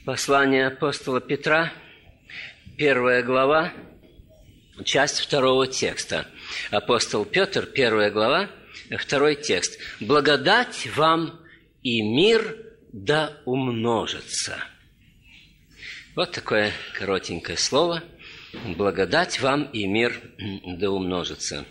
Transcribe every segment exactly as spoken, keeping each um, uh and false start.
Послание апостола Петра, первая глава, часть второго текста. Апостол Петр, первая глава, второй текст. «Благодать вам и мир да умножится». Вот такое коротенькое слово. «Благодать вам и мир да умножится».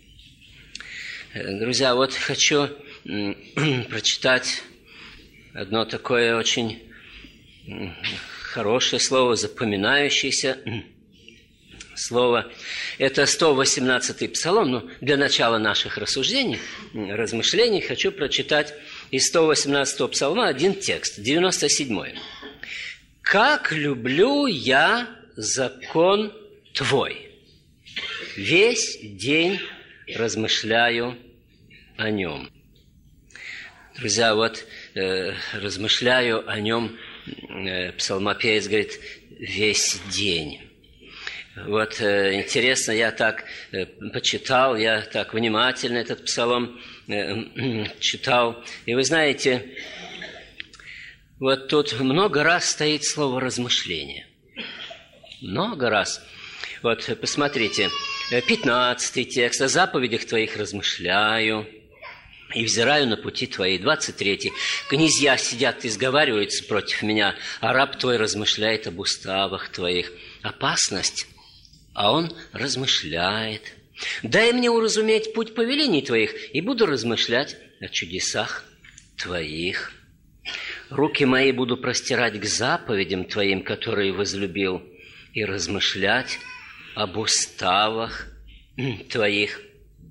Друзья, вот хочу прочитать одно такое очень хорошее слово, запоминающееся слово. Это сто восемнадцатый псалом. Ну, для начала наших рассуждений, размышлений, хочу прочитать из сто восемнадцатого псалма один текст, девяносто седьмой. «Как люблю я закон Твой! Весь день размышляю о нем». Друзья, вот э, размышляю о нем, э, псалмопевец говорит, весь день. Вот э, интересно, я так э, почитал, я так внимательно этот псалом э, э, читал. И вы знаете, вот тут много раз стоит слово «размышление». Много раз. Вот посмотрите, пятнадцатый текст. «О заповедях Твоих размышляю и взираю на пути Твои». двадцать третий. «Князья сидят и сговариваются против меня, а раб Твой размышляет об уставах Твоих». Опасность, а он размышляет. «Дай мне уразуметь путь повелений Твоих, и буду размышлять о чудесах Твоих. Руки мои буду простирать к заповедям Твоим, которые возлюбил, и размышлять об уставах Твоих».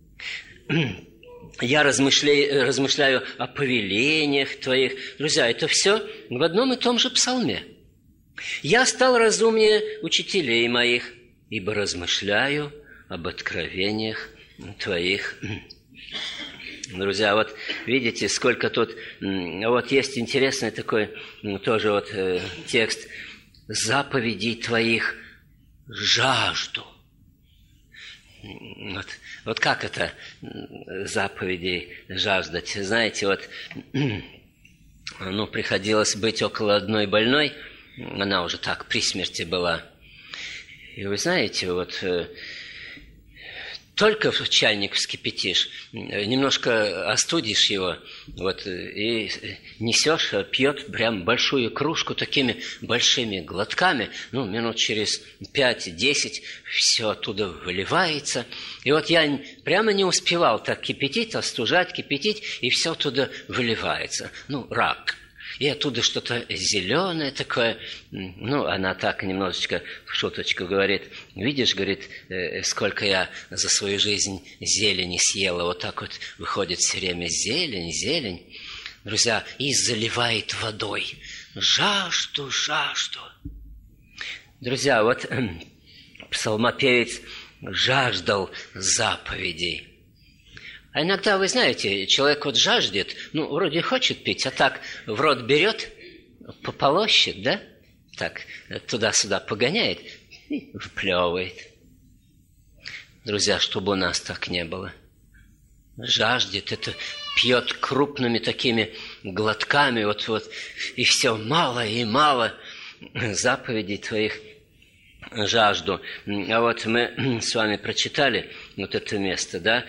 Я размышляю, размышляю о повелениях Твоих. Друзья, это все в одном и том же псалме. «Я стал разумнее учителей моих, ибо размышляю об откровениях Твоих». Друзья, вот видите, сколько тут... Вот есть интересный такой тоже вот э, текст. «Заповедей Твоих жажду». Вот, вот как это заповедей жаждать? Знаете, вот ну, приходилось быть около одной больной, она уже так при смерти была. И вы знаете, вот только чайник вскипятишь, немножко остудишь его, вот, и несешь, пьет прям большую кружку такими большими глотками, ну, минут через пять-десять все оттуда выливается. И вот я прямо не успевал так кипятить, остужать, кипятить, и все оттуда выливается. Ну, рак. И оттуда что-то зеленое такое. Ну, она так немножечко в шуточку говорит. Видишь, говорит, сколько я за свою жизнь зелени съела. Вот так вот выходит все время зелень, зелень. Друзья, и заливает водой. Жажду, жажду. Друзья, вот псалмопевец жаждал заповедей. А иногда, вы знаете, человек вот жаждет, ну, вроде хочет пить, а так в рот берет, пополощет, да? Так, туда-сюда погоняет и выплевывает. Друзья, чтобы у нас так не было. Жаждет, это пьет крупными такими глотками, вот-вот, и все мало и мало заповедей Твоих жажду. А вот мы с вами прочитали вот это место, да?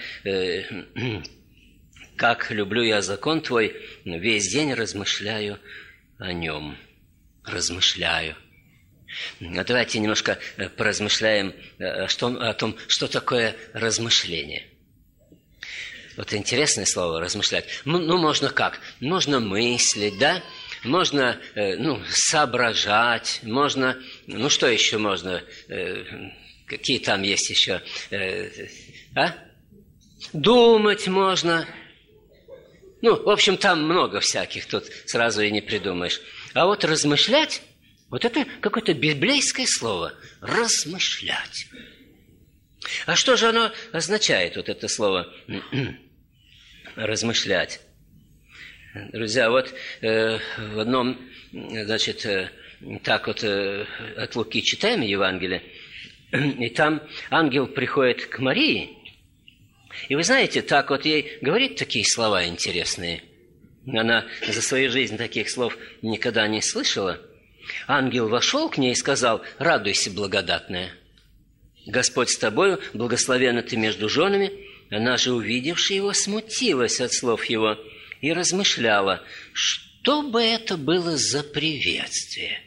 «Как люблю я закон Твой, весь день размышляю о нем». Размышляю. А давайте немножко поразмышляем о том, что такое размышление. Вот интересное слово «размышлять». Ну, можно как? Можно мыслить, да? Можно, ну, соображать, можно, ну, что еще можно, какие там есть еще, а? Думать можно. Ну, в общем, там много всяких, тут сразу и не придумаешь. А вот размышлять, вот это какое-то библейское слово, размышлять. А что же оно означает, вот это слово размышлять? Друзья, вот э, в одном, значит, э, так вот э, от Луки читаем Евангелие, и там ангел приходит к Марии, и вы знаете, так вот ей говорит такие слова интересные. Она за свою жизнь таких слов никогда не слышала. Ангел вошел к ней и сказал: «Радуйся, благодатная, Господь с тобою, благословенна ты между женами». Она же, увидевши его, смутилась от слов его и размышляла, что бы это было за приветствие,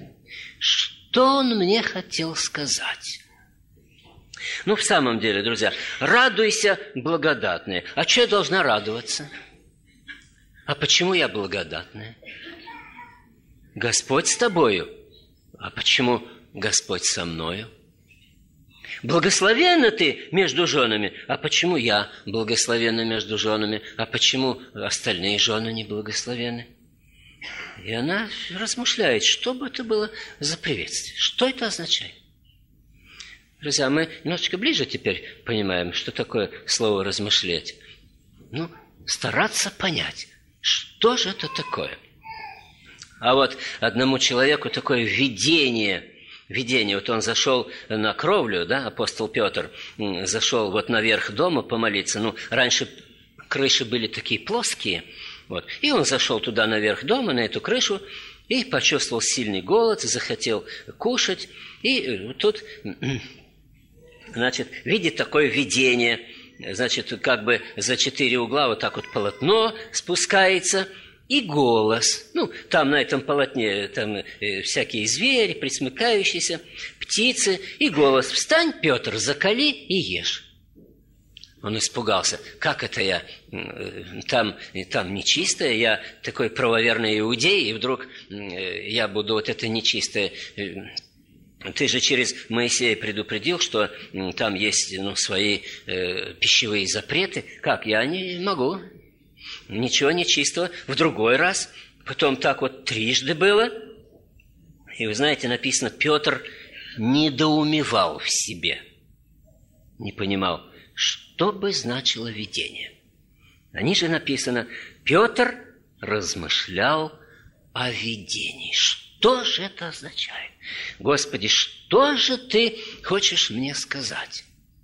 что он мне хотел сказать. Ну, в самом деле, друзья, радуйся, благодатная. А что я должна радоваться? А почему я благодатная? Господь с тобою. А почему Господь со мною? Благословенна ты между женами. А почему я благословенна между женами? А почему остальные жены не благословенны? И она размышляет, что бы это было за приветствие. Что это означает? Друзья, мы немножечко ближе теперь понимаем, что такое слово «размышлять». Ну, стараться понять, что же это такое. А вот одному человеку такое видение, видение, вот он зашел на кровлю, да, апостол Петр, зашел вот наверх дома помолиться. Ну, раньше крыши были такие плоские, вот, и он зашел туда наверх дома, на эту крышу, и почувствовал сильный голод, захотел кушать, и тут, значит, видит такое видение, значит, как бы за четыре угла вот так вот полотно спускается, и голос. Ну, там на этом полотне там э, всякие звери, пресмыкающиеся, птицы, и голос: «Встань, Петр, закали и ешь». Он испугался. Как это я? Там, там нечистое, я такой правоверный иудей, и вдруг э, я буду вот это нечистое. Ты же через Моисея предупредил, что э, там есть ну, свои э, пищевые запреты. Как? Я не могу. Ничего нечистого. В другой раз. Потом так вот трижды было. И вы знаете, написано, Петр недоумевал в себе. Не понимал, что бы значило видение. А ниже написано, Петр размышлял о видении. Что же это означает? Господи, что же ты хочешь мне сказать?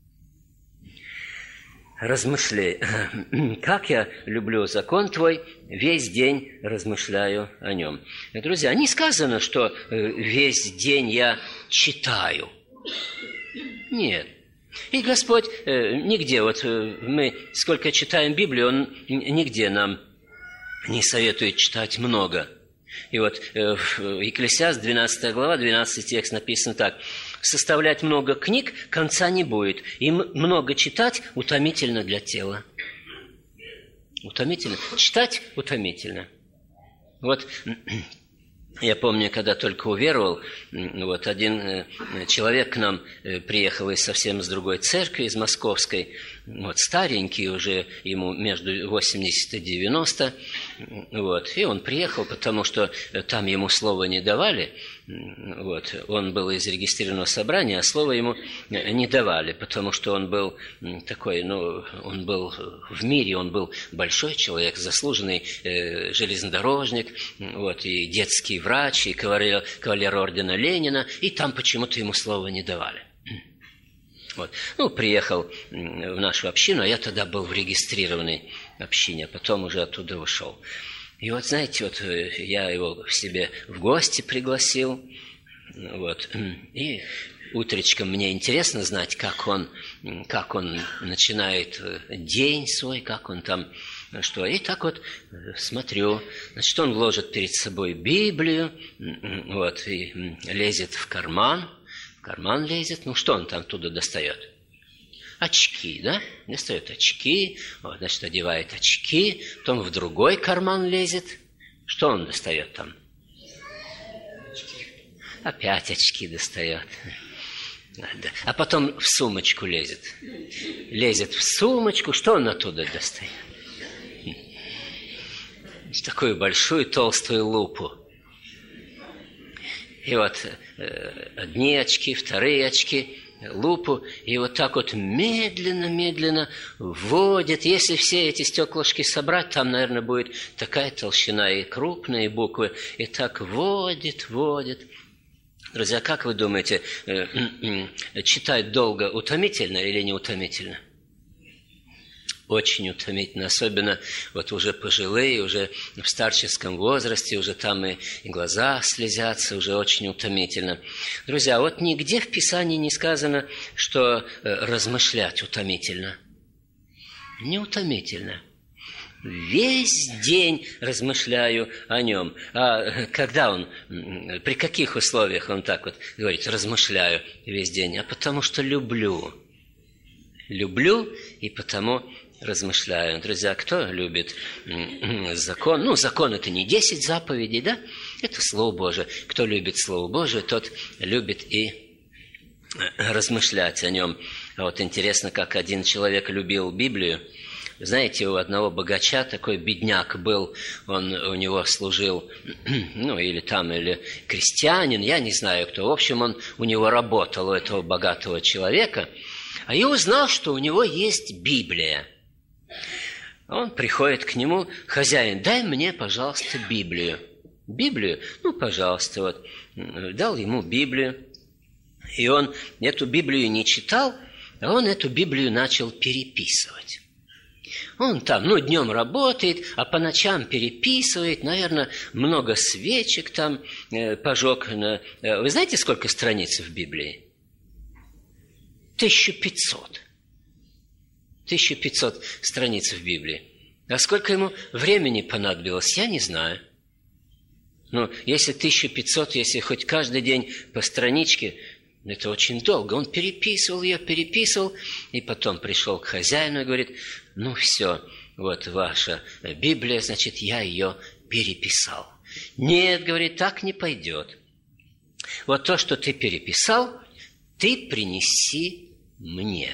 Размышляй. Как я люблю закон твой, весь день размышляю о нем. Друзья, не сказано, что весь день я читаю. Нет. И Господь нигде, вот мы сколько читаем Библию, Он нигде нам не советует читать много. И вот в Екклесиаст, двенадцатая глава, двенадцатый текст написано так. Составлять много книг конца не будет. И много читать утомительно для тела. Утомительно. Читать утомительно. Вот я помню, когда только уверовал, вот один человек к нам приехал из совсем с другой церкви, из московской, вот старенький уже, ему между восемьдесят и девяносто, вот, и он приехал, потому что там ему слова не давали, вот, он был из регистрированного собрания, а слова ему не давали, потому что он был такой, ну, он был в мире, он был большой человек, заслуженный э, железнодорожник, вот, и детский врач, и кавалер, кавалер ордена Ленина, и там почему-то ему слова не давали. Вот. Ну, приехал в нашу общину, а я тогда был в регистрированной общине, а потом уже оттуда ушел. И вот, знаете, вот я его к себе в гости пригласил, вот, и утречком мне интересно знать, как он, как он начинает день свой, как он там, что. И так вот смотрю, значит, он ложит перед собой Библию, вот, и лезет в карман, в карман лезет, ну, что он там оттуда достает? Очки, да? Достает очки, вот, значит, одевает очки, потом в другой карман лезет. Что он достает там? Опять очки достает. А потом в сумочку лезет. Лезет в сумочку, что он оттуда достает? Такую большую толстую лупу. И вот э, одни очки, вторые очки, лупу, и вот так вот медленно-медленно вводит. Если все эти стеклышки собрать, там, наверное, будет такая толщина и крупные буквы. И так вводит, вводит. Друзья, как вы думаете, читать долго утомительно или не утомительно? очень утомительно, особенно вот уже пожилые, уже в старческом возрасте, уже там и, и глаза слезятся, уже очень утомительно. Друзья, вот нигде в Писании не сказано, что э, размышлять утомительно. Не утомительно. Весь день размышляю о нем. А когда он, при каких условиях он так вот говорит, размышляю весь день? А потому что люблю. Люблю и потому размышляю. Друзья, кто любит закон? Ну, закон – это не десять заповедей, да? Это Слово Божие. Кто любит Слово Божие, тот любит и размышлять о нем. А вот интересно, как один человек любил Библию. Знаете, у одного богача такой бедняк был, он у него служил, ну, или там, или крестьянин, я не знаю кто. В общем, он у него работал, у этого богатого человека, а я узнал, что у него есть Библия. Он приходит к нему: хозяин, дай мне, пожалуйста, Библию. Библию? Ну, пожалуйста, вот. Дал ему Библию, и он эту Библию не читал, а он эту Библию начал переписывать. Он там, ну, днем работает, а по ночам переписывает, наверное, много свечек там э, пожег. На... Вы знаете, сколько страниц в Библии? тысяча пятьсот. тысяча пятьсот страниц в Библии. А сколько ему времени понадобилось, я не знаю. Ну, если тысяча пятьсот, если хоть каждый день по страничке, это очень долго. Он переписывал ее, переписывал, и потом пришел к хозяину и говорит: ну все, вот ваша Библия, значит, я ее переписал. Нет, говорит, так не пойдет. Вот то, что ты переписал, ты принеси мне.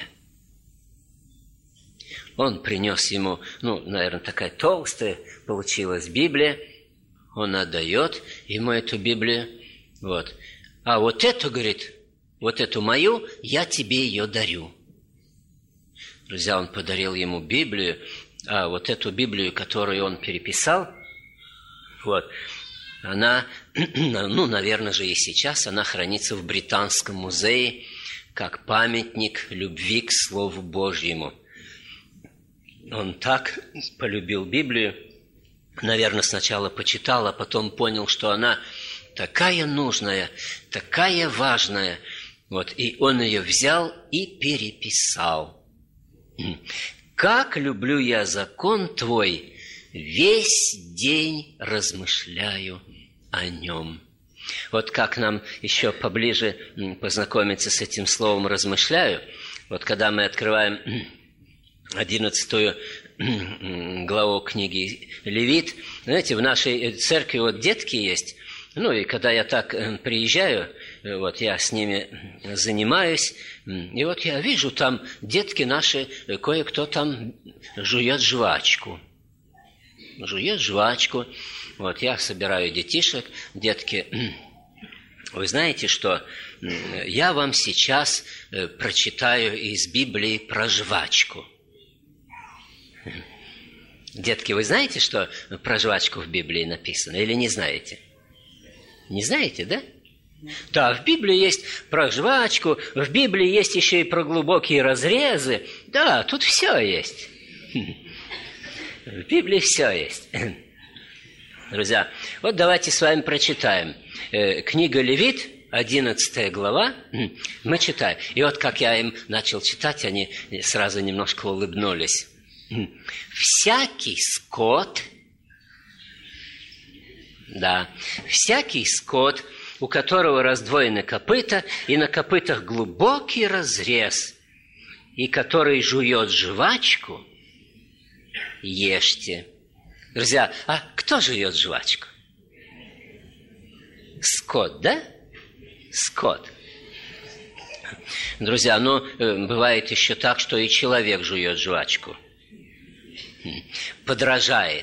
Он принес ему, ну, наверное, такая толстая получилась Библия. Он отдает ему эту Библию. Вот. А вот эту, говорит, вот эту мою, я тебе ее дарю. Друзья, он подарил ему Библию, а вот эту Библию, которую он переписал, вот, она, ну, наверное же и сейчас, она хранится в Британском музее как памятник любви к Слову Божьему. Он так полюбил Библию, наверное, сначала почитал, а потом понял, что она такая нужная, такая важная. Вот, и он ее взял и переписал. «Как люблю я закон твой, весь день размышляю о нем». Вот как нам еще поближе познакомиться с этим словом «размышляю», вот когда мы открываем одиннадцатую главу книги Левит, знаете, в нашей церкви вот детки есть. Ну, и когда я так приезжаю, вот я с ними занимаюсь, и вот я вижу, там детки наши, кое-кто там жует жвачку. Жует жвачку. Вот я собираю детишек, детки. Вы знаете, что я вам сейчас прочитаю из Библии про жвачку. Детки, вы знаете, что про жвачку в Библии написано, или не знаете? Не знаете, да? Да, в Библии есть про жвачку, в Библии есть еще и про глубокие разрезы. Да, тут все есть. В Библии все есть. Друзья, вот давайте с вами прочитаем. Книга Левит, одиннадцатая глава, мы читаем. И вот как я им начал читать, они сразу немножко улыбнулись. «Всякий скот...» Да, «всякий скот, у которого раздвоены копыта, и на копытах глубокий разрез, и который жует жвачку, ешьте». Друзья, а кто жует жвачку? Скот, да? Скот. Друзья, ну, бывает еще так, что и человек жует жвачку. Подражает.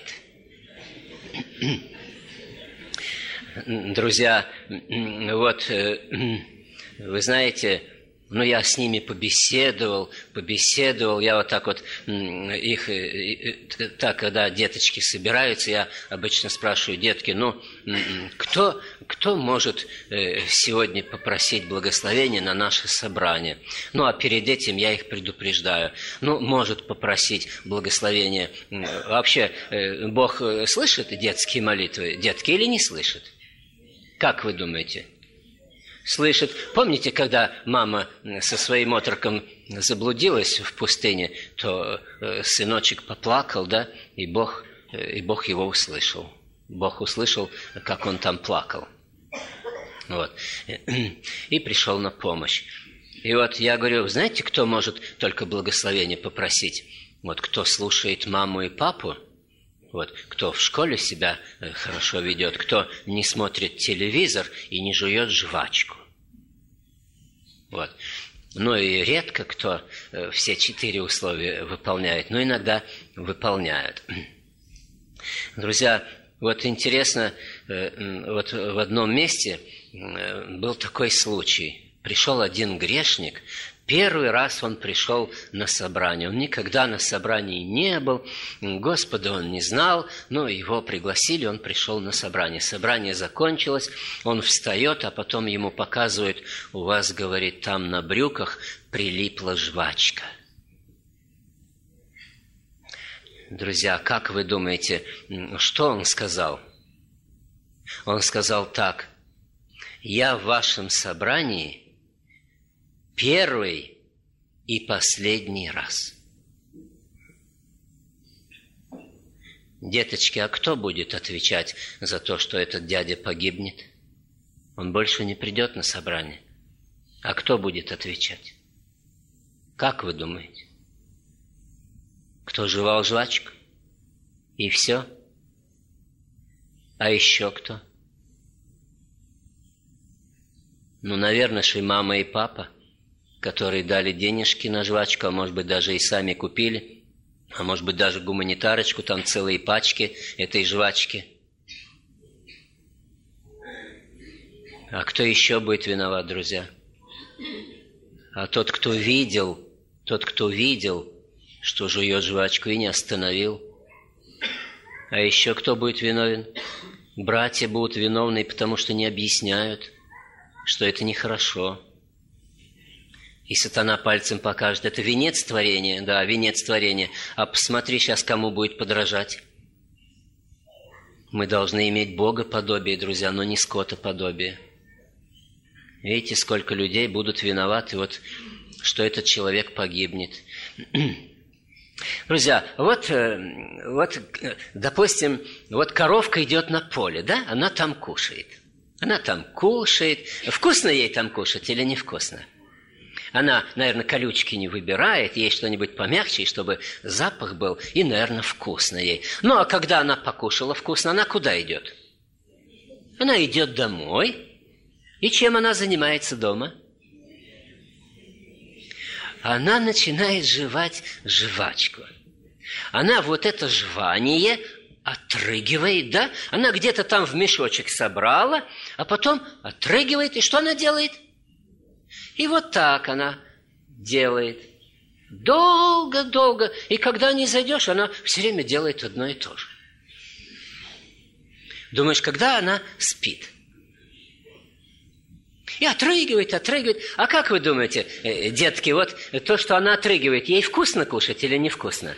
Друзья, вот, вы знаете, ну, я с ними побеседовал, побеседовал, я вот так вот их, так, когда деточки собираются, я обычно спрашиваю: детки, ну, кто, кто может сегодня попросить благословения на наше собрание? Ну, а перед этим я их предупреждаю. Ну, может попросить благословения. Вообще, Бог слышит детские молитвы, детки, или не слышит? Как вы думаете? Слышит. Помните, когда мама со своим отроком заблудилась в пустыне, то сыночек поплакал, да, и Бог, и Бог его услышал. Бог услышал, как он там плакал. Вот. И пришел на помощь. И вот я говорю, знаете, кто может только благословения попросить? Вот кто слушает маму и папу, вот, кто в школе себя хорошо ведет, кто не смотрит телевизор и не жует жвачку. Вот. Ну и редко кто все четыре условия выполняет, но иногда выполняют. Друзья, вот интересно, вот в одном месте был такой случай. Пришел один грешник, первый раз он пришел на собрание. Он никогда на собрании не был, Господа он не знал, но его пригласили, он пришел на собрание. Собрание закончилось, он встает, а потом ему показывают, у вас, говорит, там на брюках прилипла жвачка. Друзья, как вы думаете, что он сказал? Он сказал так: я в вашем собрании первый и последний раз. Деточки, а кто будет отвечать за то, что этот дядя погибнет? Он больше не придет на собрание. А кто будет отвечать? Как вы думаете? Кто жевал жвачку? И все? А еще кто? Ну, наверное, что и мама, и папа, которые дали денежки на жвачку, а может быть, даже и сами купили, а может быть, даже гуманитарочку, там целые пачки этой жвачки. А кто еще будет виноват, друзья? А тот, кто видел, тот, кто видел, что жует жвачку и не остановил. А еще кто будет виновен? Братья будут виновны, потому что не объясняют, что это нехорошо. И сатана пальцем покажет, это венец творения, да, венец творения. А посмотри сейчас, кому будет подражать. Мы должны иметь богоподобие, друзья, но не скотоподобие. Видите, сколько людей будут виноваты, вот, что этот человек погибнет. Друзья, вот, вот, допустим, вот коровка идет на поле, да, она там кушает. Она там кушает. Вкусно ей там кушать или невкусно? Она, наверное, колючки не выбирает, ей что-нибудь помягче, чтобы запах был, и, наверное, вкусно ей. Ну, а когда она покушала вкусно, она куда идет? Она идет домой. И чем она занимается дома? Она начинает жевать жвачку. Она вот это жвание отрыгивает, да? Она где-то там в мешочек собрала, а потом отрыгивает. И что она делает? И вот так она делает. Долго-долго. И когда не зайдешь, она все время делает одно и то же. Думаешь, когда она спит? И отрыгивает, отрыгивает. А как вы думаете, детки, вот то, что она отрыгивает, ей вкусно кушать или невкусно?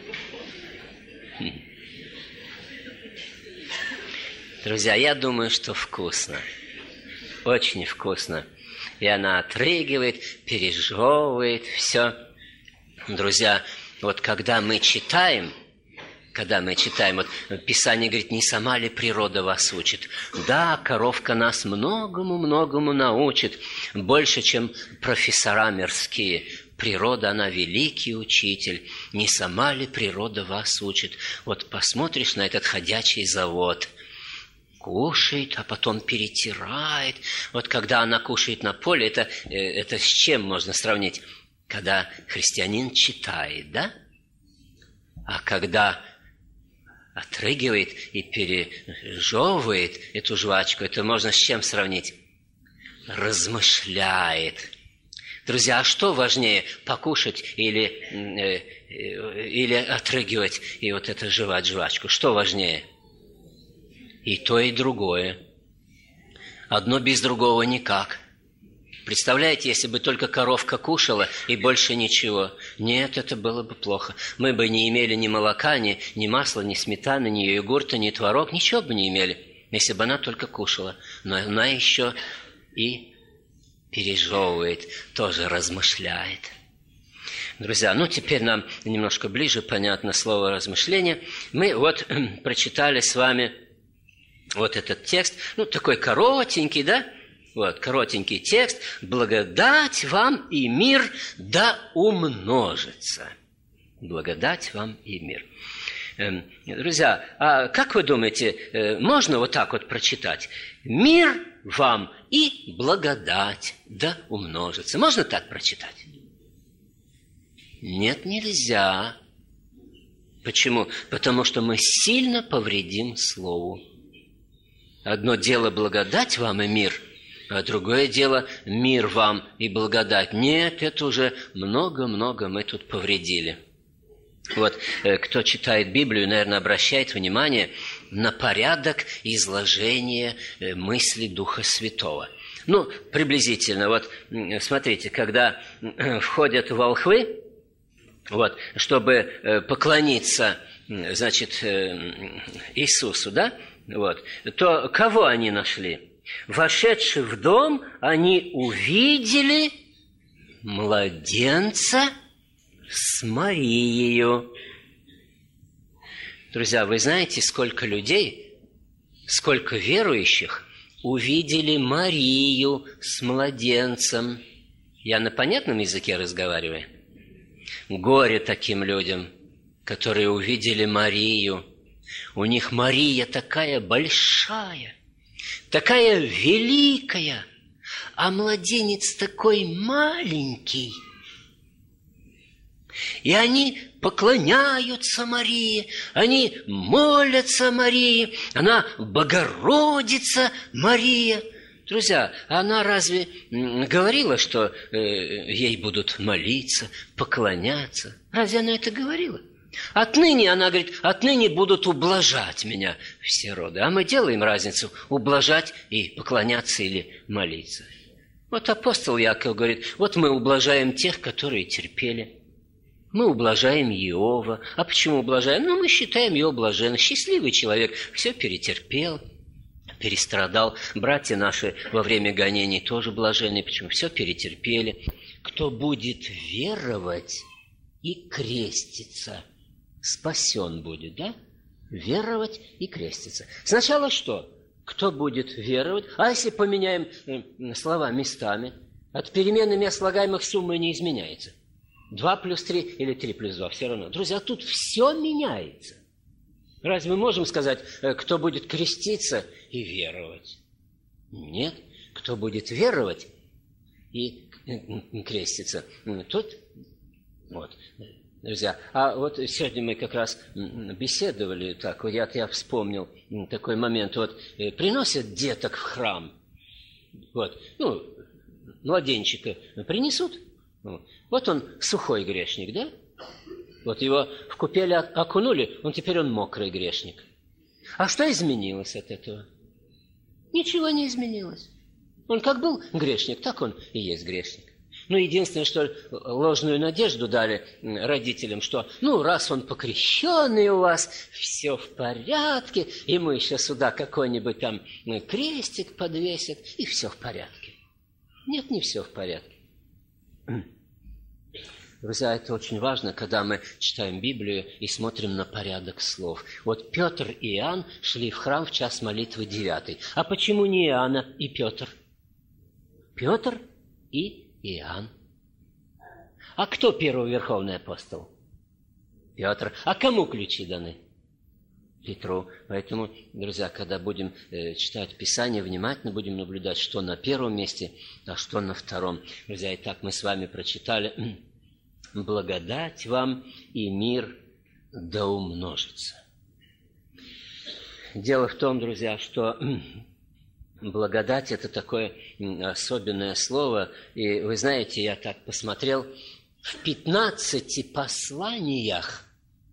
Друзья, я думаю, что вкусно. Очень вкусно. И она отрыгивает, пережевывает все. Друзья, вот когда мы читаем, когда мы читаем, вот Писание говорит, не сама ли природа вас учит? Да, коровка нас многому-многому научит, больше, чем профессора мирские. Природа, она великий учитель. Не сама ли природа вас учит? Вот посмотришь на этот ходячий завод, кушает, а потом перетирает. Вот когда она кушает на поле, это, это с чем можно сравнить? Когда христианин читает, да? А когда отрыгивает и пережевывает эту жвачку, это можно с чем сравнить? Размышляет. Друзья, а что важнее, покушать или, э, или отрыгивать и вот это жевать жвачку? Что важнее? И то, и другое. Одно без другого никак. Представляете, если бы только коровка кушала и больше ничего? Нет, это было бы плохо. Мы бы не имели ни молока, ни, ни масла, ни сметаны, ни йогурта, ни творог, ничего бы не имели, если бы она только кушала. Но она еще и пережевывает, тоже размышляет. Друзья, ну теперь нам немножко ближе понятно слово «размышление». Мы вот прочитали с вами вот этот текст, ну такой коротенький, да? Вот, коротенький текст. «Благодать вам и мир да умножится». Благодать вам и мир. Эм, друзья, а как вы думаете, э, можно вот так вот прочитать? «Мир вам и благодать да умножится». Можно так прочитать? Нет, нельзя. Почему? Потому что мы сильно повредим слову. Одно дело благодать вам и мир, а другое дело мир вам и благодать. Нет, это уже много-много мы тут повредили. Вот кто читает Библию, наверное, обращает внимание на порядок изложения мысли Духа Святого. Ну, приблизительно, вот смотрите, когда входят волхвы, вот, чтобы поклониться, значит, Иисусу, да, вот, то кого они нашли? Вошедши в дом, они увидели младенца с Марией. Друзья, вы знаете, сколько людей, сколько верующих увидели Марию с младенцем? Я на понятном языке разговариваю? Горе таким людям, которые увидели Марию. У них Мария такая большая, такая великая, а младенец такой маленький. И они поклоняются Марии, они молятся Марии, она Богородица Мария. Друзья, она разве говорила, что э, ей будут молиться, поклоняться? Разве она это говорила? Отныне, она говорит, отныне будут ублажать меня все роды. А мы делаем разницу ублажать и поклоняться или молиться. Вот апостол Яков говорит, вот мы ублажаем тех, которые терпели. Мы ублажаем Иова. А почему ублажаем? Ну, мы считаем его блаженным. Счастливый человек, все перетерпел, перестрадал. Братья наши во время гонений тоже блаженные. Почему? Все перетерпели. Кто будет веровать и креститься, спасен будет, да? Веровать и креститься. Сначала что? Кто будет веровать? А если поменяем слова местами? От перемены мест слагаемых сумма не изменяется. Два плюс три или три плюс два, все равно. Друзья, тут все меняется. Разве мы можем сказать, кто будет креститься и веровать? Нет. Кто будет веровать и креститься, тот... Вот. Друзья, а вот сегодня мы как раз беседовали, так, я, я вспомнил такой момент, вот, приносят деток в храм, вот, ну, младенчика принесут, вот он сухой грешник, да? Вот его в купель окунули, он теперь он мокрый грешник. А что изменилось от этого? Ничего не изменилось. Он как был грешник, так он и есть грешник. Ну, единственное, что ложную надежду дали родителям, что, ну, раз он покрещенный у вас, все в порядке, ему еще сюда какой-нибудь там крестик подвесят, и все в порядке. Нет, не все в порядке. Друзья, это очень важно, когда мы читаем Библию и смотрим на порядок слов. Вот Петр и Иоанн шли в храм в час молитвы девятый. А почему не Иоанна и Петр? Петр и Иоанн. А кто первый верховный апостол? Петр. А кому ключи даны? Петру. Поэтому, друзья, когда будем э, читать Писание, внимательно будем наблюдать, что на первом месте, а что на втором. Друзья, итак, мы с вами прочитали: «Благодать вам и мир да умножится». Дело в том, друзья, что благодать – это такое особенное слово. И вы знаете, я так посмотрел, в пятнадцати посланиях,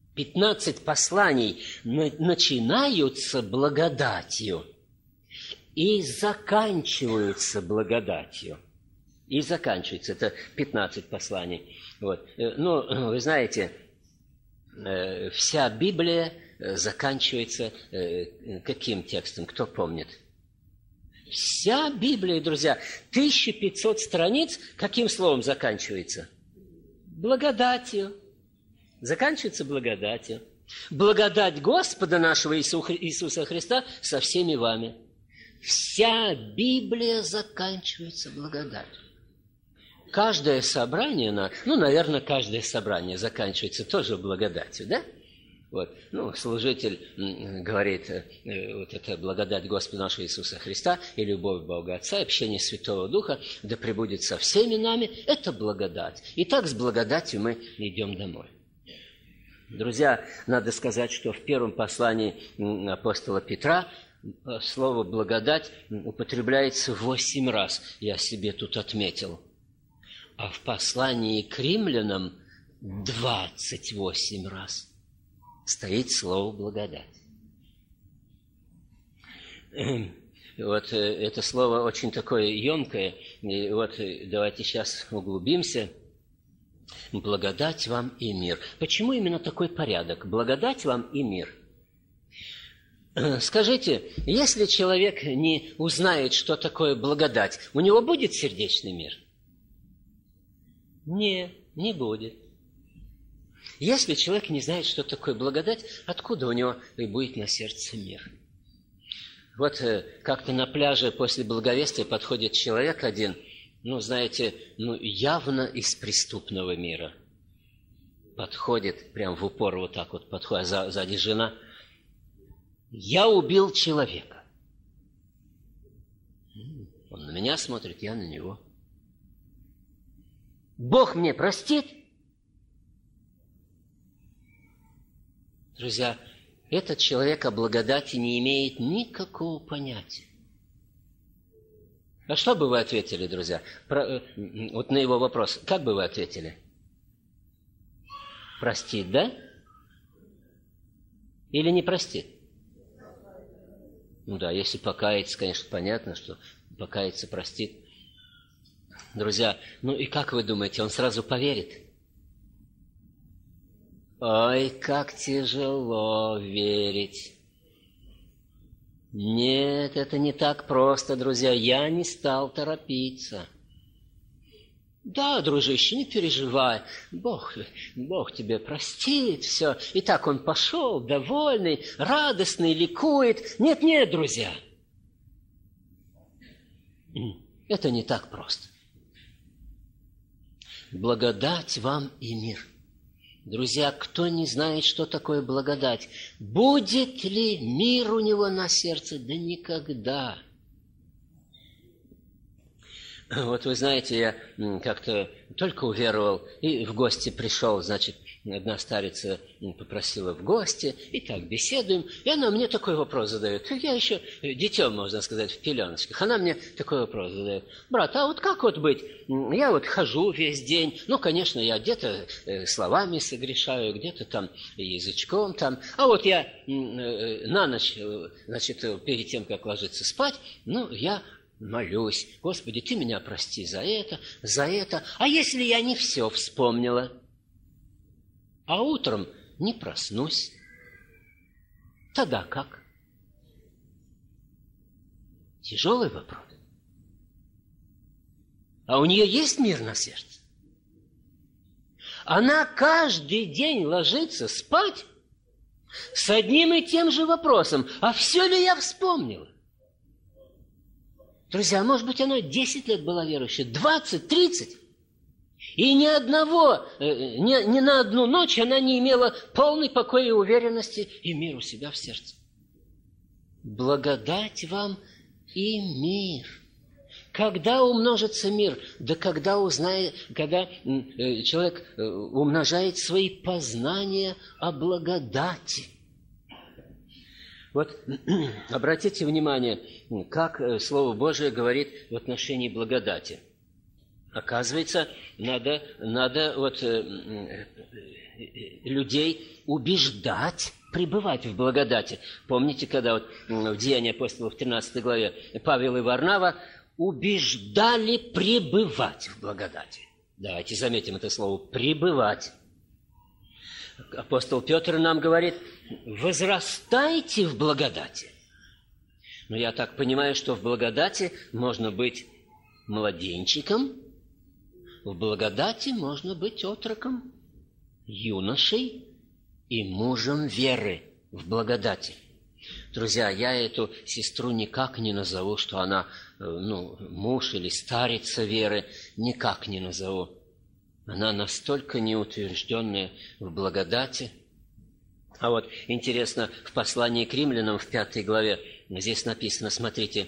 пятнадцать посланий начинаются благодатью. и заканчиваются благодатью. И заканчивается. Это пятнадцать посланий. Вот. Ну, вы знаете, вся Библия заканчивается каким текстом? Кто помнит? Вся Библия, друзья, тысяча пятьсот страниц, каким словом заканчивается? Благодатью. Заканчивается благодатью. Благодать Господа нашего Иисуса Христа со всеми вами. Вся Библия заканчивается благодатью. Каждое собрание, ну, наверное, каждое собрание заканчивается тоже благодатью, да? Вот. Ну, служитель говорит, вот это благодать Господа нашего Иисуса Христа и любовь Бога Отца, и общение Святого Духа, да пребудет со всеми нами, это благодать. И так с благодатью мы идем домой. Друзья, надо сказать, что в первом послании апостола Петра слово «благодать» употребляется восемь раз, я себе тут отметил. А в послании к римлянам двадцать восемь раз стоит слово «благодать». Вот это слово очень такое емкое. И вот давайте сейчас углубимся. Благодать вам и мир. Почему именно такой порядок? Благодать вам и мир. Скажите, если человек не узнает, что такое благодать, у него будет сердечный мир? Нет, не будет. Если человек не знает, что такое благодать, откуда у него и будет на сердце мир? Вот как-то на пляже после благовестия подходит человек один, ну, знаете, ну, явно из преступного мира. Подходит, прям в упор вот так вот подходит, а сзади жена. Я убил человека. Он на меня смотрит, я на него. Бог мне простит? Друзья, этот человек о благодати не имеет никакого понятия. А что бы вы ответили, друзья? Про, вот на его вопрос, как бы вы ответили? Простит, да? Или не простит? Ну да, если покаяться, конечно, понятно, что покаяться простит. Друзья, ну и как вы думаете, он сразу поверит? Ой, как тяжело верить. Нет, это не так просто, друзья. Я не стал торопиться. Да, дружище, не переживай. Бог, Бог тебе простит все. И так он пошел, довольный, радостный, ликует. Нет, нет, друзья. Это не так просто. Благодать вам и мир. Друзья, кто не знает, что такое благодать, будет ли мир у него на сердце? Да никогда. Вот вы знаете, я как-то только уверовал и в гости пришел, значит, одна старица попросила в гости, и так беседуем, и она мне такой вопрос задает. Я еще детем, можно сказать, в пеленочках. Она мне такой вопрос задает. Брат, а вот как вот быть? Я вот хожу весь день, ну, конечно, я где-то словами согрешаю, где-то там язычком там, а вот я на ночь, значит, перед тем, как ложиться спать, ну, я молюсь. Господи, Ты меня прости за это, за это. А если я не все вспомнила? А утром не проснусь. Тогда как? Тяжелый вопрос. А у нее есть мир на сердце? Она каждый день ложится спать с одним и тем же вопросом. А все ли я вспомнила? Друзья, может быть, она десять лет была верующей, двадцать, тридцать. И ни одного, ни, ни на одну ночь она не имела полной покоя и уверенности и мир у себя в сердце. Благодать вам и мир. Когда умножится мир? Да когда, узнает, когда человек умножает свои познания о благодати. Вот обратите внимание, как Слово Божие говорит в отношении благодати. Оказывается, надо, надо вот, э, людей убеждать пребывать в благодати. Помните, когда вот в Деянии апостолов в тринадцатой главе Павел и Варнава убеждали пребывать в благодати. Давайте заметим это слово «пребывать». Апостол Петр нам говорит: возрастайте в благодати. Но я так понимаю, что в благодати можно быть младенчиком, в благодати можно быть отроком, юношей и мужем веры в благодати. Друзья, я эту сестру никак не назову, что она, ну, муж или старица веры, никак не назову. Она настолько неутвержденная в благодати. А вот интересно, в послании к римлянам в пятой главе здесь написано, смотрите,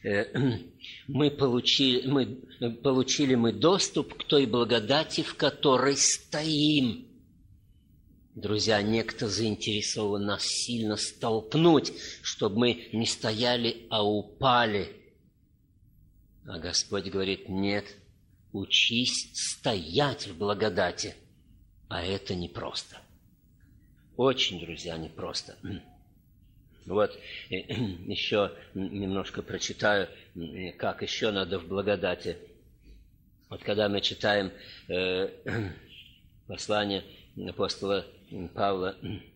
мы получили, мы получили мы доступ к той благодати, в которой стоим. Друзья, некто заинтересован нас сильно столкнуть, чтобы мы не стояли, а упали. А Господь говорит: нет, учись стоять в благодати. А это непросто. Очень, друзья, непросто. Вот еще немножко прочитаю, как еще надо в благодати. Вот когда мы читаем э, послание апостола Павла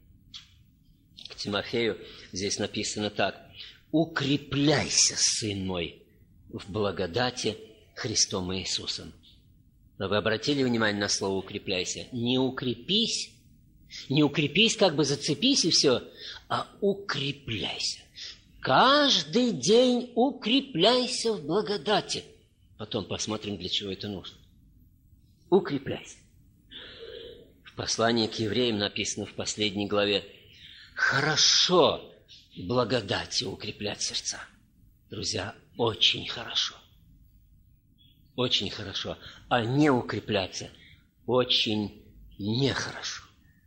к Тимофею, здесь написано так: «Укрепляйся, сын мой, в благодати Христом Иисусом». Но вы обратили внимание на слово «укрепляйся»? Не укрепись, не укрепись, как бы зацепись и все, а укрепляйся. Каждый день укрепляйся в благодати. Потом посмотрим, для чего это нужно. Укрепляйся. В послании к евреям написано в последней главе: хорошо благодати укреплять сердца. Друзья, очень хорошо. Очень хорошо. А не укрепляться очень нехорошо.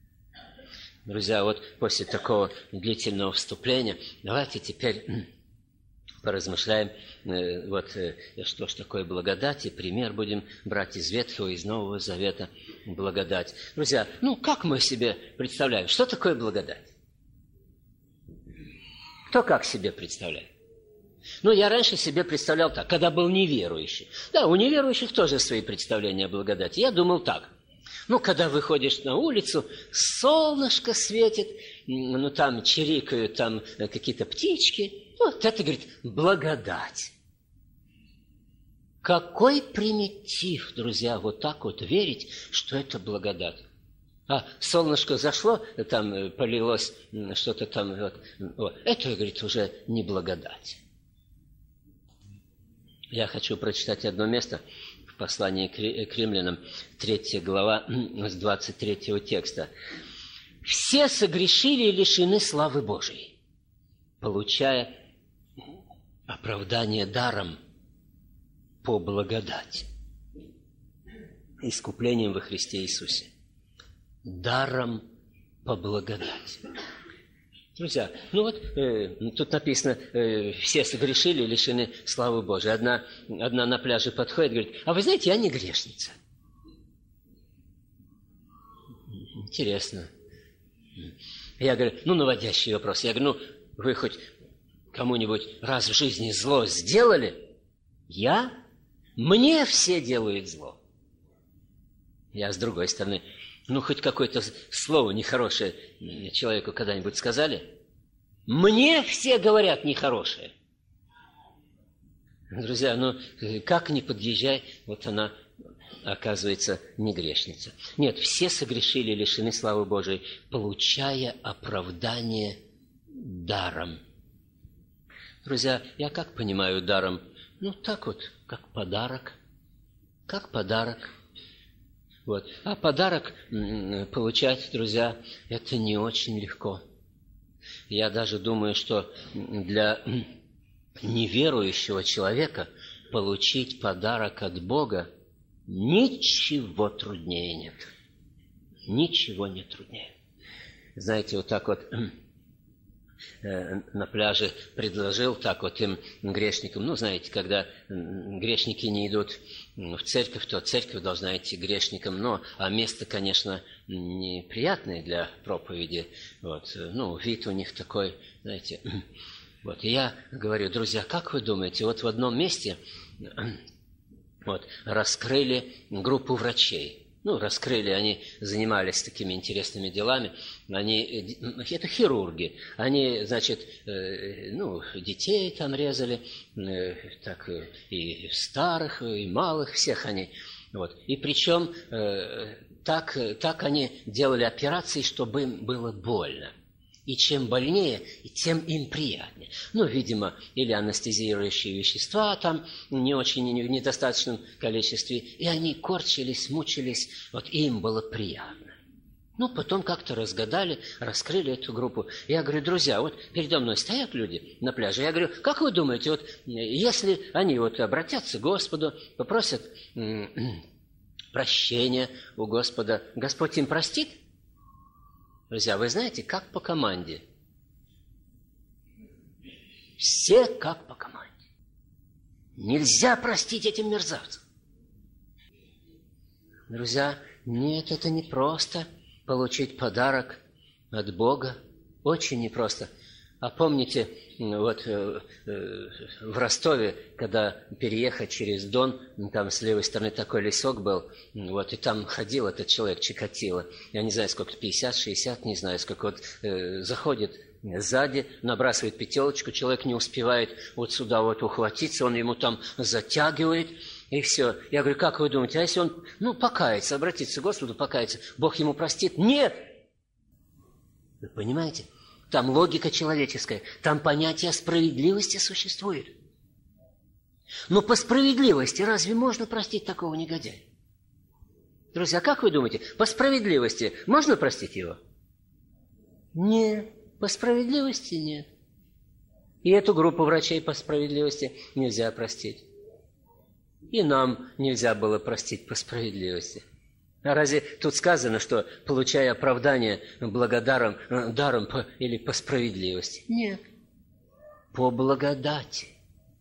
Друзья, вот после такого длительного вступления давайте теперь поразмышляем, э, вот э, что ж такое благодать, и пример будем брать из Ветхого и из Нового Завета благодать. Друзья, ну как мы себе представляем, что такое благодать? Кто как себе представляет? Ну, я раньше себе представлял так, когда был неверующий. Да, у неверующих тоже свои представления о благодати. Я думал так. Ну, когда выходишь на улицу, солнышко светит, ну, там чирикают там какие-то птички. Вот это, говорит, благодать. Какой примитив, друзья, вот так вот верить, что это благодать. А солнышко зашло, там полилось что-то там. Вот, вот, это, говорит, уже не благодать. Я хочу прочитать одно место в послании к римлянам, третья глава, с двадцать третьего текста. «Все согрешили и лишены славы Божией, получая оправдание даром по благодати, искуплением во Христе Иисусе». Даром по благодати. Друзья, ну вот э, тут написано, э, все согрешили и лишены славы Божией. Одна, одна на пляже подходит и говорит: а вы знаете, я не грешница. Интересно. Я говорю, ну, наводящий вопрос. Я говорю, ну, вы хоть кому-нибудь раз в жизни зло сделали? Я? Мне все делают зло. Я с другой стороны. Ну, хоть какое-то слово нехорошее человеку когда-нибудь сказали? Мне все говорят нехорошее. Друзья, ну, как ни подъезжай, вот она, оказывается, не грешница. Нет, все согрешили, лишены славы Божией, получая оправдание даром. Друзья, я как понимаю даром? Ну, так вот, как подарок. Как подарок. Вот. А подарок получать, друзья, это не очень легко. Я даже думаю, что для неверующего человека получить подарок от Бога ничего труднее нет. Ничего не труднее. Знаете, вот так вот на пляже предложил так вот им, грешникам, ну, знаете, когда грешники не идут в церковь, то церковь должна идти грешникам. Но, а место, конечно, неприятное для проповеди. Вот, ну, вид у них такой, знаете. Вот, и я говорю, друзья, как вы думаете, вот в одном месте вот, раскрыли группу врачей. Ну, раскрыли, они занимались такими интересными делами. Они, это хирурги. Они, значит, э, ну, детей там резали, э, так, и старых, и малых, всех они. Вот. И причем э, так, так они делали операции, чтобы им было больно. И чем больнее, и тем им приятнее. Ну, видимо, или анестезирующие вещества там не очень, не, в недостаточном количестве. И они корчились, мучились, вот и им было приятно. Ну, потом как-то разгадали, раскрыли эту группу. Я говорю, друзья, вот передо мной стоят люди на пляже. Я говорю, как вы думаете, вот если они вот обратятся к Господу, попросят м-м, прощения у Господа, Господь им простит? Друзья, вы знаете, как по команде. Все как по команде. Нельзя простить этим мерзавцам. Друзья, нет, это не просто получить подарок от Бога. Очень непросто. А помните, вот э, э, в Ростове, когда переехать через Дон, там с левой стороны такой лесок был, вот, и там ходил этот человек, Чикатило, я не знаю, сколько, пятьдесят, шестьдесят, не знаю, сколько, вот, э, заходит сзади, набрасывает пятерочку, человек не успевает вот сюда вот ухватиться, он ему там затягивает, и все. Я говорю, как вы думаете, а если он, ну, покается, обратится к Господу, покается, Бог ему простит? Нет! Вы понимаете? Там логика человеческая, там понятие справедливости существует. Но по справедливости разве можно простить такого негодяя? Друзья, как вы думаете, по справедливости можно простить его? Нет, по справедливости нет. И эту группу врачей по справедливости нельзя простить. И нам нельзя было простить по справедливости. А разве тут сказано, что получая оправдание благодаром, даром по, или по справедливости? Нет. По благодати.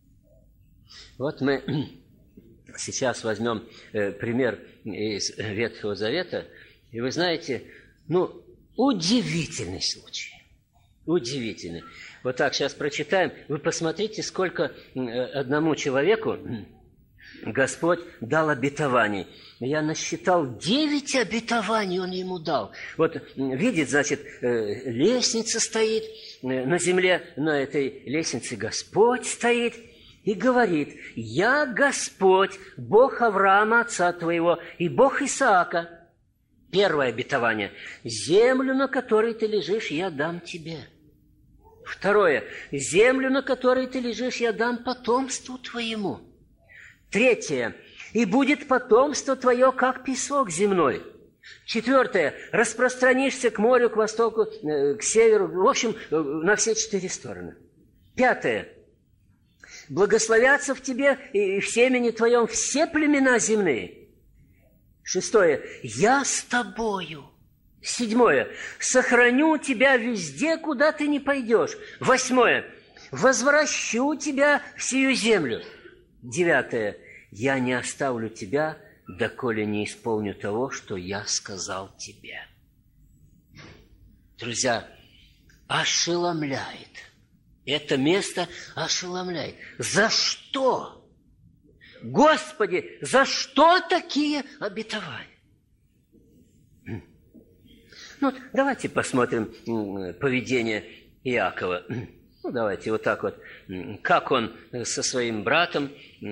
Вот мы сейчас возьмем э, пример из Ветхого Завета, и вы знаете, ну, удивительный случай. Удивительный. Вот так сейчас прочитаем. Вы посмотрите, сколько одному человеку Господь дал обетований. Я насчитал девять обетований Он ему дал. Вот видит, значит, лестница стоит, на земле на этой лестнице Господь стоит и говорит: «Я Господь, Бог Авраама, отца твоего, и Бог Исаака». Первое обетование. «Землю, на которой ты лежишь, я дам тебе». Второе. «Землю, на которой ты лежишь, я дам потомству твоему». Третье. «И будет потомство твое, как песок земной». Четвертое. «Распространишься к морю, к востоку, к северу». В общем, на все четыре стороны. Пятое. «Благословятся в тебе и в семени твоем все племена земные». Шестое. «Я с тобою». Седьмое. «Сохраню тебя везде, куда ты не пойдешь». Восьмое. «Возвращу тебя в сию землю». Девятое. «Я не оставлю тебя, доколе не исполню того, что я сказал тебе». Друзья, ошеломляет. Это место ошеломляет. За что? Господи, за что такие обетования? Ну, давайте посмотрим поведение Иакова. Ну, давайте вот так вот. Как он со своим братом...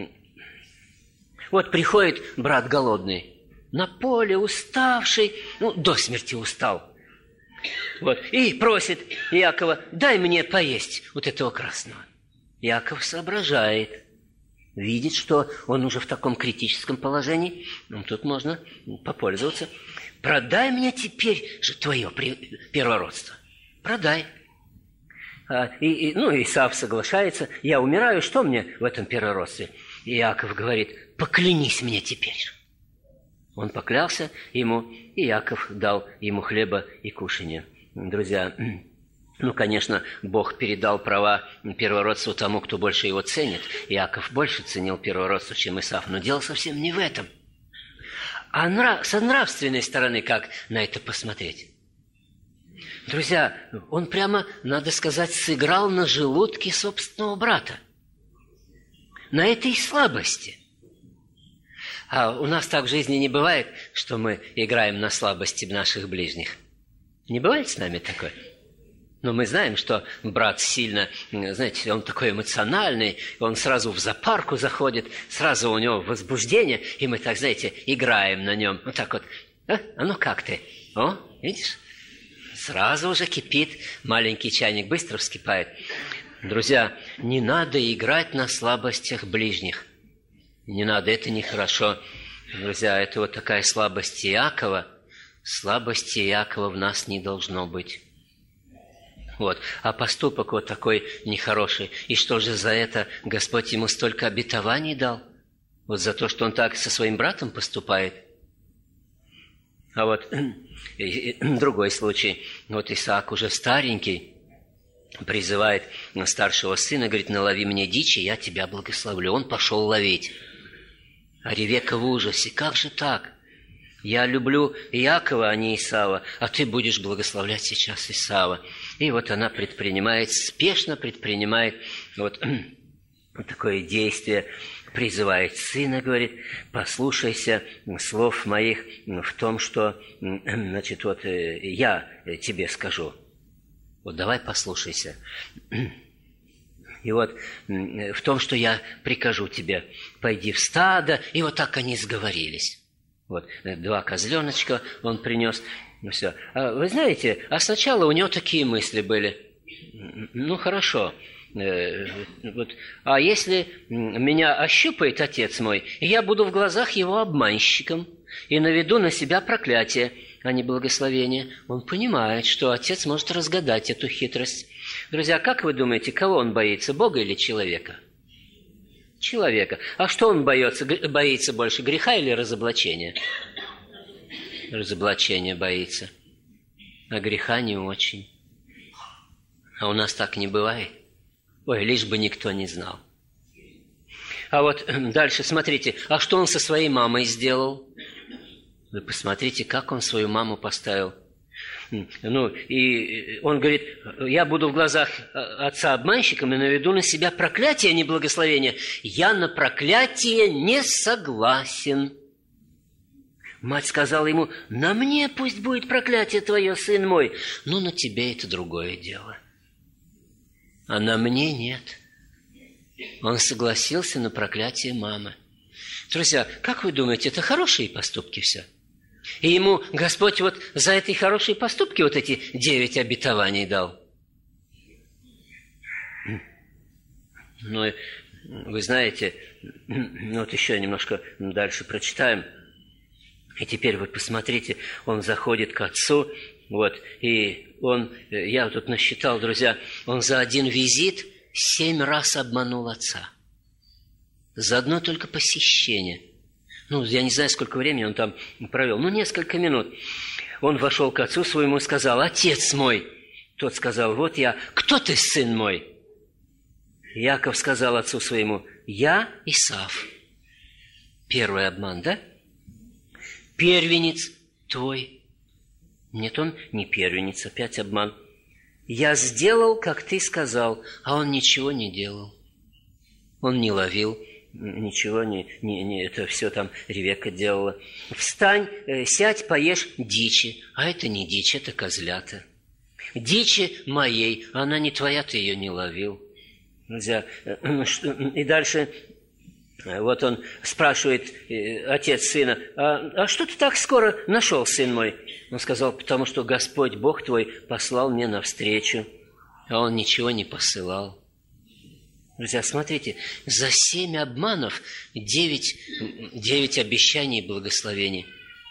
Вот приходит брат голодный, на поле уставший, ну, до смерти устал. Вот, и просит Иакова: дай мне поесть вот этого красного. Иаков соображает, видит, что он уже в таком критическом положении. Ну, тут можно попользоваться. Продай мне теперь же твое первородство. Продай. А, и, и, ну, Исав соглашается. Я умираю, что мне в этом первородстве? Иаков говорит: поклянись мне теперь. Он поклялся ему, и Иаков дал ему хлеба и кушанье. Друзья, Ну, конечно, Бог передал права первородства тому, кто больше его ценит. Иаков больше ценил первородство, чем Исав. Но дело совсем не в этом. А нрав... со нравственной стороны как на это посмотреть? Друзья, он прямо, надо сказать, сыграл на желудке собственного брата. На этой слабости. А у нас так в жизни не бывает, что мы играем на слабости наших ближних. Не бывает с нами такое? Но мы знаем, что брат сильно, знаете, он такой эмоциональный, он сразу в зоопарку заходит, сразу у него возбуждение, и мы так, знаете, играем на нем. Вот так вот. А, а ну как ты? О, видишь? Сразу уже кипит, маленький чайник быстро вскипает. Друзья, не надо играть на слабостях ближних. Не надо, это нехорошо. Друзья, это вот такая слабость Иакова. Слабости Иакова в нас не должно быть. Вот. А поступок вот такой нехороший. И что же за это Господь ему столько обетований дал? Вот за то, что он так со своим братом поступает. А вот другой случай. Вот Исаак уже старенький призывает старшего сына, говорит, налови мне дичи, я тебя благословлю. Он пошел ловить. А Ревекка в ужасе. Как же так? Я люблю Иакова, а не Исава, а ты будешь благословлять сейчас Исава. И вот она предпринимает, спешно предпринимает вот, вот такое действие, призывает сына, говорит, послушайся слов моих в том, что, значит, вот я тебе скажу. Вот давай послушайся. И вот в том, что я прикажу тебе, пойди в стадо, и вот так они сговорились. Вот, два козленочка он принес. Ну, все. А вы знаете, а сначала у него такие мысли были. Ну, хорошо. Э, вот, а если меня ощупает отец мой, я буду в глазах его обманщиком и наведу на себя проклятие, а не благословение. Он понимает, что отец может разгадать эту хитрость. Друзья, как вы думаете, кого он боится, Бога или человека? Человека. А что он боится? Боится больше, греха или разоблачения? Разоблачения боится. А греха не очень. А у нас так не бывает. Ой, лишь бы никто не знал. А вот дальше, смотрите, а что он со своей мамой сделал? Вы посмотрите, как он свою маму поставил. Ну, и он говорит, я буду в глазах отца обманщиком и наведу на себя проклятие, а не благословение. Я на проклятие не согласен. Мать сказала ему, на мне пусть будет проклятие твое, сын мой, но на тебе это другое дело. А на мне нет. Он согласился на проклятие мамы. Друзья, как вы думаете, это хорошие поступки все? И ему Господь вот за эти хорошие поступки вот эти девять обетований дал. Ну, вы знаете, ну вот еще немножко дальше прочитаем. И теперь вы посмотрите, он заходит к отцу, вот, и он, я тут насчитал, друзья, он за один визит семь раз обманул отца. За одно только посещение. Ну, я не знаю, сколько времени он там провел. Ну, несколько минут. Он вошел к отцу своему и сказал, отец мой. Тот сказал, вот я. Кто ты, сын мой? Иаков сказал отцу своему, я Исав. Первый обман, да? Первенец твой. Нет, он не первенец, опять обман. Я сделал, как ты сказал, а он ничего не делал. Он не ловил. Ничего не, не, не, это все там Ревекка делала. Встань, сядь, поешь дичи. А это не дичь, это козлята. Дичи моей, а она не твоя, ты ее не ловил. Друзья, и дальше вот он спрашивает, отец сына, а, а что ты так скоро нашел, сын мой? Он сказал, потому что Господь Бог твой послал мне навстречу, а он ничего не посылал. Друзья, смотрите, за семь обманов девять, девять обещаний и благословений.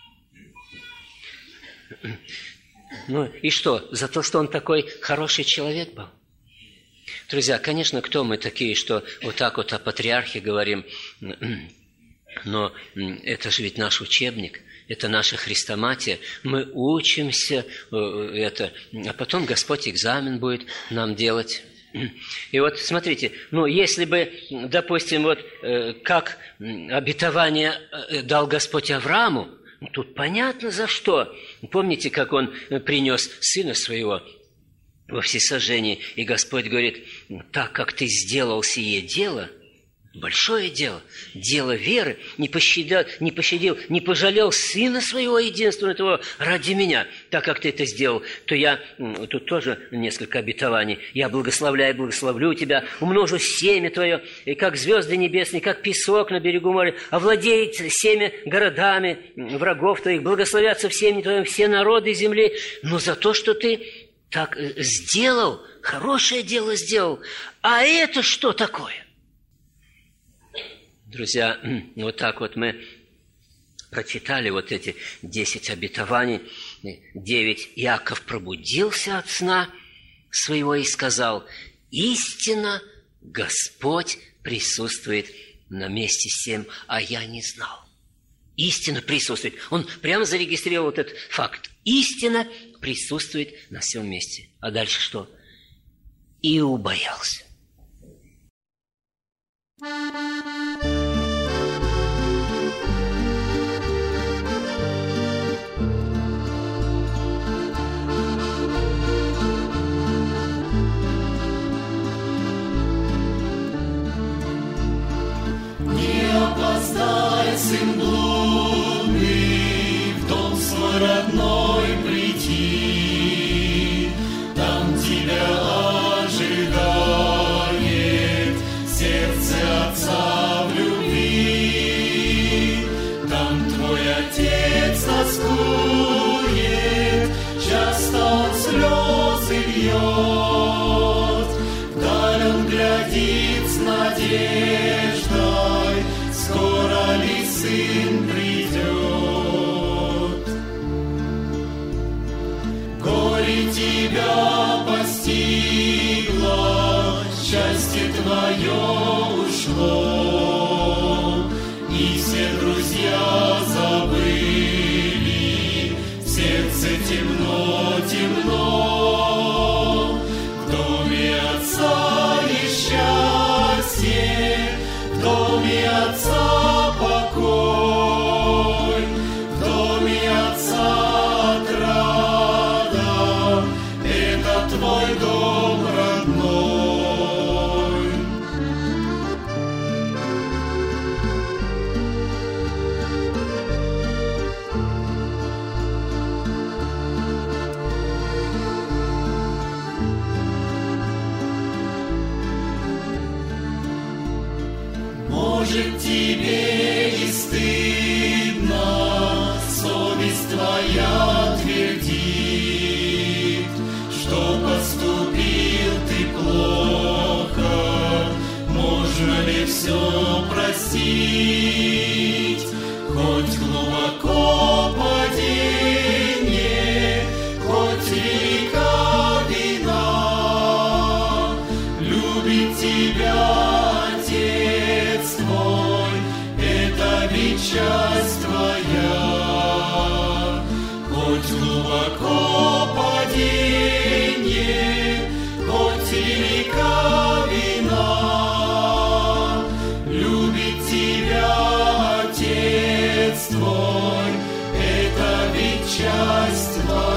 Ну и что? За то, что он такой хороший человек был? Друзья, конечно, кто мы такие, что вот так вот о патриархе говорим? Но это же ведь наш учебник, это наша хрестоматия. Мы учимся это, а потом Господь экзамен будет нам делать. И вот смотрите, ну если бы, допустим, вот как обетование дал Господь Аврааму, тут понятно за что. Помните, как он принес сына своего во всесожжение, и Господь говорит: так как ты сделал сие дело, большое дело, дело веры, не пощадил, не пощадил, не пожалел сына своего единственного ради меня, так как ты это сделал, то я, тут тоже несколько обетований, я благословляю, благословлю тебя, умножу семя твое, и как звезды небесные, как песок на берегу моря, овладеет семя городами врагов твоих, благословятся в семени твоем все народы земли, но за то, что ты так сделал, хорошее дело сделал, а это что такое? Друзья, вот так вот мы прочитали вот эти десять обетований. Девять. Иаков пробудился от сна своего и сказал: истинно Господь присутствует на месте сем, а я не знал. Истинно присутствует. Он прямо зарегистрировал вот этот факт. Истинно присутствует на всем месте. А дальше что? И убоялся. Опоздай, сын блудный, в дом свой родной приди, там тебя ожидает сердце Отца в любви, там твой Отец тоскует, часто он слезы льет, вдаль он глядит с надеждой, скоро ли сын придет? Горе тебя постигло, счастье твое ушло, и все друзья забыли, в сердце темно, темно, в доме Отца есть счастье, в доме Отца покой, в доме Отца отрада, это твой дом родной. Может, тебе и стыдно, совесть твоя твердит, что поступил ты плохо, можно ли все простить, хоть глубоко падение, хоть велика вина, любит тебя Отец твой, это ведь часть твоя, хоть глубоко падение, хоть велика вина, любит тебя Отец твой, это ведь часть твоя.